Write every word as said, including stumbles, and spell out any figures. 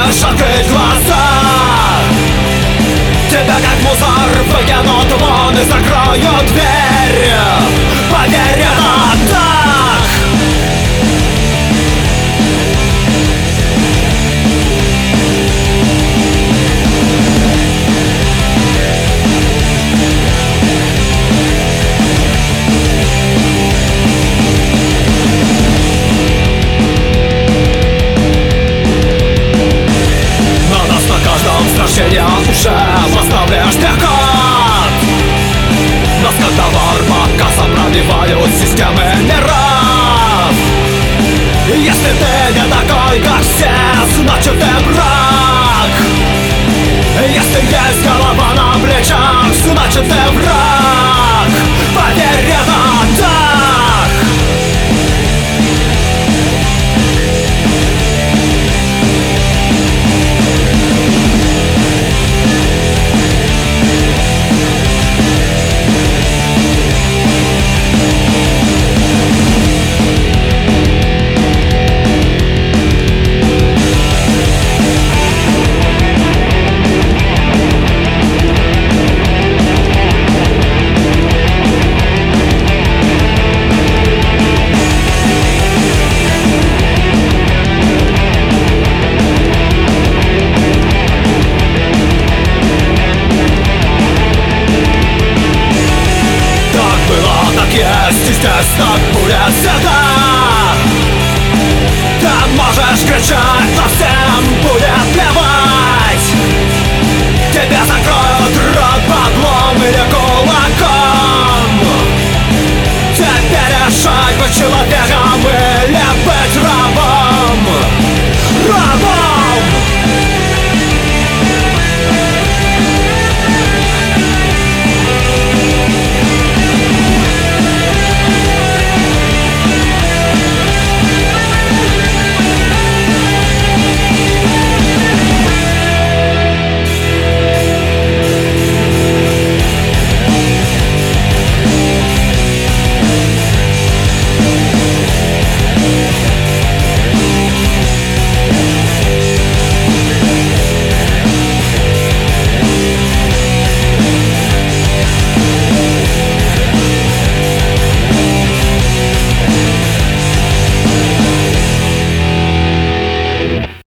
можешь открыть глаза. Тебя как мусор выкинут вон и закроют дверь. Поверь, это так. На нас на каждом страшении уже поставляешь пехот. Нас как товар по кассам пробивают системы миров. Если ты не такой, как все, значит ты враг. Если есть голова на плечах, значит ты враг. Поверь, это так. Есть, естественно, будет всегда. Ты можешь кричать, но всем будет